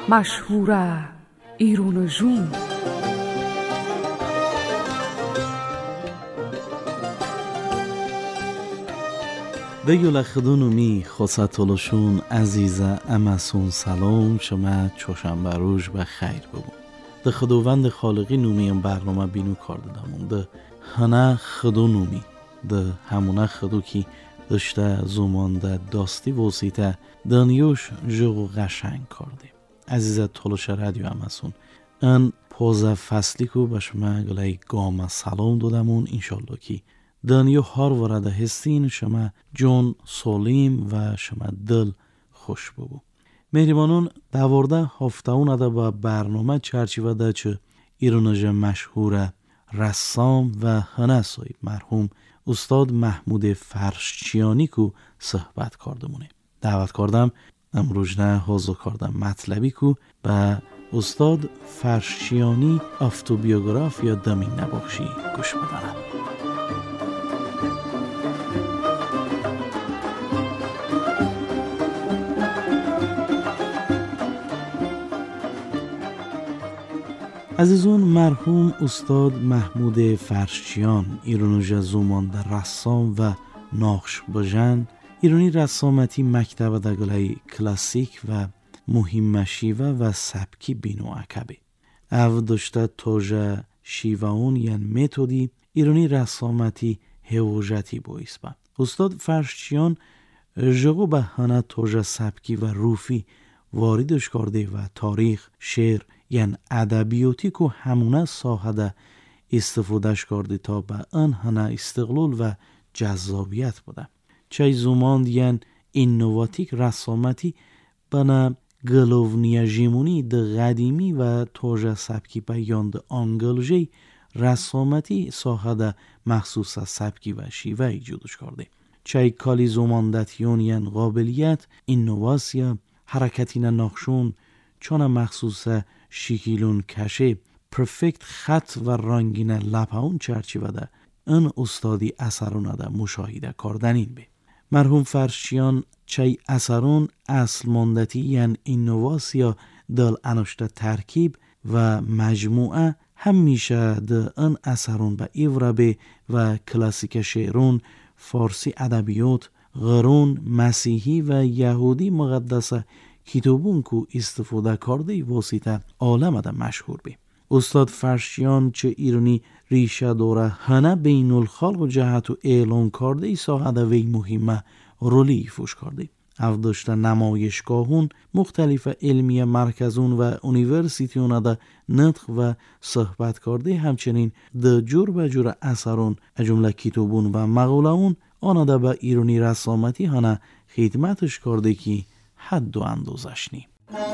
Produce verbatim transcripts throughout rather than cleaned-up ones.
مشهوره ایرون جون. دیگه خدونومی خواستالشون عزیزه امسون سلام شما چوشنبه روز به خیر ببون. ده خداوند خالقی نومیم برنامه بینو کار دادمون. ده هنه خدونومی ده همونه خدو کی داشته زمان ده داستی وسیطه دانیوش جغو قشنگ کرده. عزیزه تلوش رادیو امسون ان پوزه فصلی که به شما گلای گام سلام دادمون. انشالله کی دانیو هار ورده هستین شما جون سالیم و شما دل خوش ببو. مهربانون دوارده هفتهونه ده با برنامه چرچیوه ده چه ایرونج مشهور رسام و هنرسای مرحوم استاد محمود فرشچیانی کو صحبت کردمونه. دعوت کردم امروز نه حاضر کردم مطلبی کو به استاد فرشچیانی افتوبیوگراف یا دمین نبخشی گوش بدنم. عزیزون مرحوم استاد محمود فرشچیان ایرونوژا زومان در رسام و نقش بجن ایرونی رسامتی مکتب دگلای کلاسیک و مهم شیوه و سبکی بینو عکبه او داشته توجه شیوهون یعنی متودی ایرونی رسامتی هوجتی بایست با استاد فرشچیان جغو به هنه توجه سبکی و روفی واردش کرده و تاریخ شعر یعنی ادبیاتی که همونه ساحده استفادهش کرده تا به آن هنه استقلال و جذابیت بوده. چای زمان یعنی اینوواتیک رسامتی بنا گلوونی جیمونی ده قدیمی و توجه سبکی بیاند انگلجی رسامتی ساحده مخصوص سبکی و شیوه ایجادش کرده. چای کالی زماندتیون یعنی قابلیت اینوواسیا حرکتین نقشون چون مخصوص شکیلون کشه پرفکت خط و رنگین لپاون چرچیوه ده ان استادی اثرونه ده مشاهده کردنین به مرحوم فرشچیان چای اثرون اصل ماندتی یعنی اینوواسیا دل انشته ترکیب و مجموعه همیشه ده ان اثرون به ایورابه و کلاسیک شعرون فارسی ادبیات غرون مسیحی و یهودی مقدسه کتابون کو استفاده کرده واسطه عالم ده مشهور به. استاد فرشچیان چه ایرانی ریشه داره هنه بین الخلق و جهت و اعلان کرده ای ساحده وی مهمه رولی ایفوش کرده. او داشته نمایشگاهون مختلف علمی مرکزون و اونیورسیتیون ده نطق و صحبت کرده همچنین ده جور به جور اثرون جمله کتابون و مقالهون آنه ده به ایرانی رسامتی هنه خدمتش کرده که حد و اندازش نی.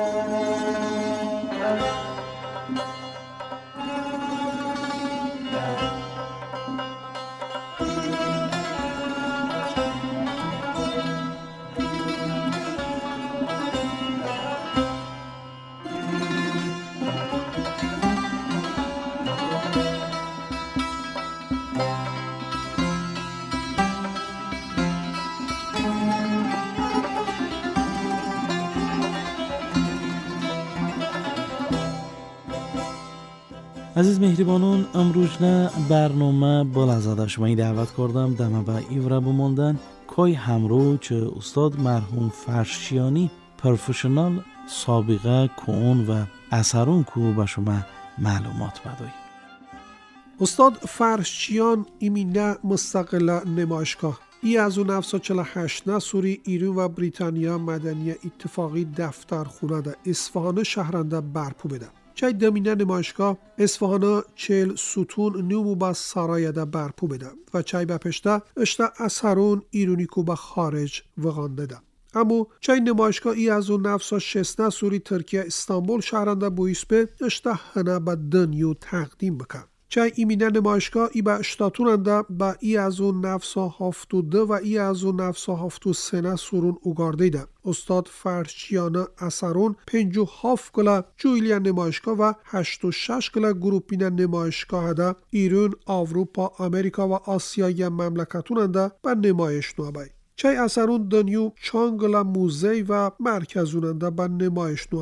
عزیز مهربانون امروز نه برنامه بالازده شما دعوت کردم دمه به ایوره بماندن کای همرو چه استاد مرحوم فرشچیانی پروفشنال سابقه کون و اثرون کو به شما معلومات بدوی. استاد فرشچیان ایمینه مستقل نمایشگاه ای از اون نفسا چهل و هشت نسوری ایران و بریتانیا مدنی اتفاقی دفتر خونه ده اصفهان شهرنده برپو بده. چای دمینه نمایشگاه اصفهان چهل ستون نیمو با سرای ده برپو بده و چای بپشته اشته اثرون ایرونی کو به خارج وغانده ده. اما چای نمایشگاه ای از اون نفسا شست نسوری ترکیه استانبول شهرنده بویس به اشته هنه به دنیو تقدیم بکن. چای ایمینه نمایشگاه ای به اشتاتوننده با ای از اون نفسا هفتو ده و ای از اون نفسا هفتو سنه سورون اگارده ده. استاد فرشچیان اثرون پنجو هفت کلا جویلیا نمایشگاه و هشتو شش کلا گروپین نمایشگاه ده ایران، اروپا، امریکا و آسیای مملکتوننده به نمایش نوابای. چای اثرون دنیو چانگلا موزه و مرکزوننده به نمایش نوابای.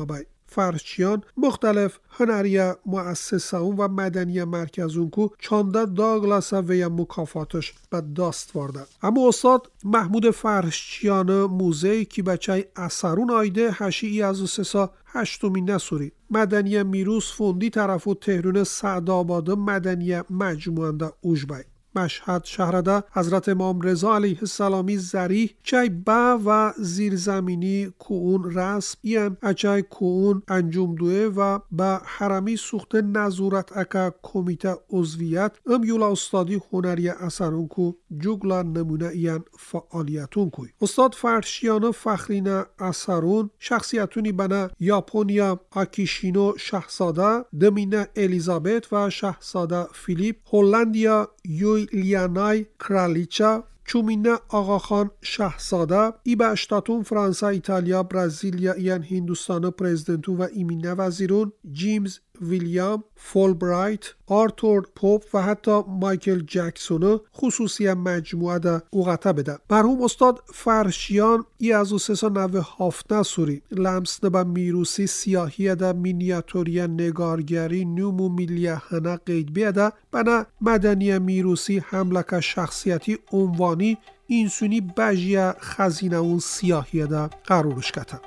فرشچیان مختلف هنریه مؤسساون و مدنی مرکزون کو چانده داگلاس و یا مکافاتش به دست وارده. اما استاد محمود فرشچیان موزه کی بچه اثرون آیده هشی از سسا هشتمی نسوری مدنی میروس فوندی طرفو تهرون سعدآباد مدنی مجموعنده اوجبای مشهد شهرده حضرت امام رضا علیه السلامی زریح چای با و زیرزمینی کون رسم این اچای کون انجام دوه و با حرمی سوخت نظورت اکا کمیته عضویت ام یولا استادی هنری اثرون کو جوگلا نمونه این فعالیتون کوی. استاد فرشچیان فخرین اثرون شخصیتونی بنا یاپونیا آکیشینو شاهزاده، دمینه الیزابت و شاهزاده فیلیپ، هلندیا یوی لیانای کرالیچا، چومینه آقاخان شاهزاده، ای به اشتاتون فرانسه، ایتالیا، برزیلیا، این هندوستان پرزیدنتون و ایمینه وزیرون، جیمز ویلیام، فولبرایت، آرتور پوپ و حتی مایکل جکسون خصوصی مجموعه ده اوغتا بده. مرحوم استاد فرشچیان ای از او سسا نوه هافته سوری لمس نبا میروسی سیاهی ده مینیاتوری نگارگری نومو میلیهنه قید بیده بنا مدنی میروسی حملک شخصیتی عنوانی اینسونی بجیه خزینه اون سیاهی ده قرارش کته.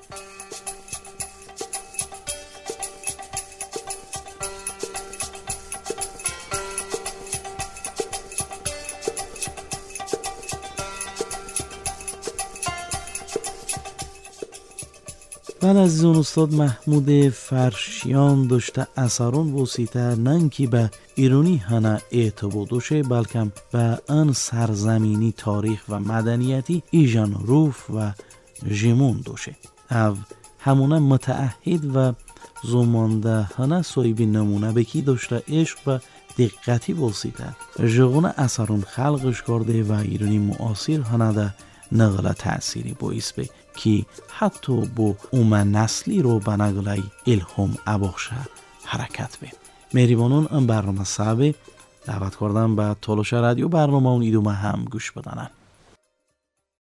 بعد از اون استاد محمود فرشچیان داشته اثرون وسیته ننکی به ایرانی هنه اعتبار دوشه بلکه به ان سرزمینی تاریخ و مدنیتی ایجان روف و جمون دوشه. او همونه متعهد و زمانده هنه صاحبی نمونه بکی داشته عشق و دقتی وسیته جغون اثرون خلقش کرده و ایرانی معاصر هنه ده نقل تأثیری باعث به که حتی با اوم نسلی رو به نقل الهام اباخشه حرکت به مهریبانون این برنامه صعبه دعوت کردم به تالوش رادیو برنامه اون ایدومه هم گوش بدنن.